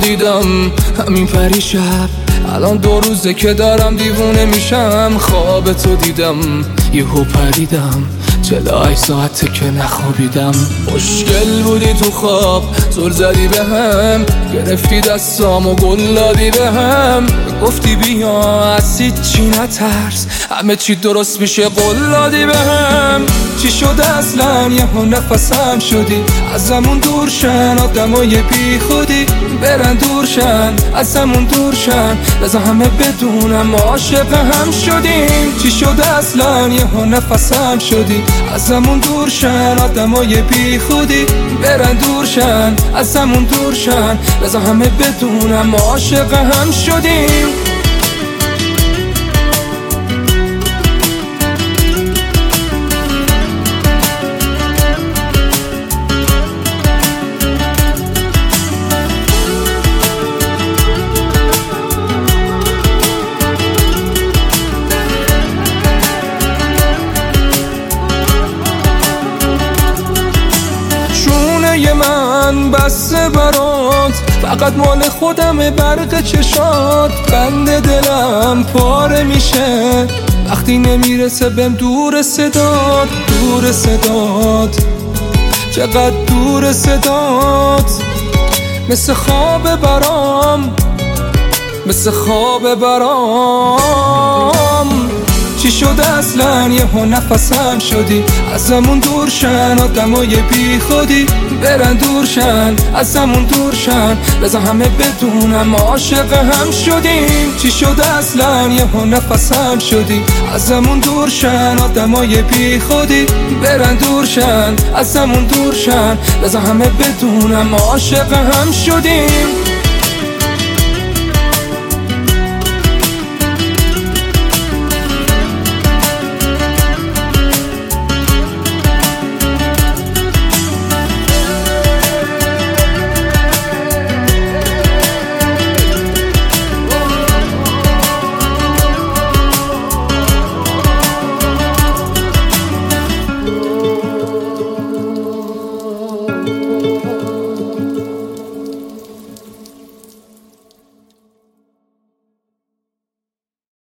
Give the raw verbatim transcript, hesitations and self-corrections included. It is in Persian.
دیدم همین پریشب، الان دو روزه که دارم دیوونه میشم. خواب تو دیدم یهو پریدم، چهل و هشت ساعته که نخوابیدم. مشکل بودی تو خواب، زل زدی به هم، گرفتی دستام و گل دادی به هم. گفتی بیا از هیچی نترس، همه چی درست میشه، قول دادی به هم. چی شده اصلا یهو نفسم شدی، ازمون دور شن آدمای بی خودی، برن دور شن ازمون دور شن، بذار همه بدونم ما عاشق هم شدیم. چی شده اصلا یهو نفسم شدی، ازمون دور شن آدمای بی خودی، برن دور شن ازمون دور شن، بذار همه بدونم ما عاشق هم شدیم. من بسته برات، فقط مال خودم برق چشات. بند دلم پاره میشه وقتی نمیرسه بهم دور صدات، دور صدات چقدر دور صدات. مثل خواب برام، مثل خواب برام. چی شده اصلا یهو نفسم شدی، ازمون دور شن آدمای بی خودی، برن دور شن ازمون دور شن، بذار همه بدونم ما عاشق هم شدیم. چی شده اصلا یهو نفسم شدی، ازمون دور شن آدمای بی خودی، برن دور شن ازمون دور شن، بذار همه بدونم ما عاشق هم شدیم.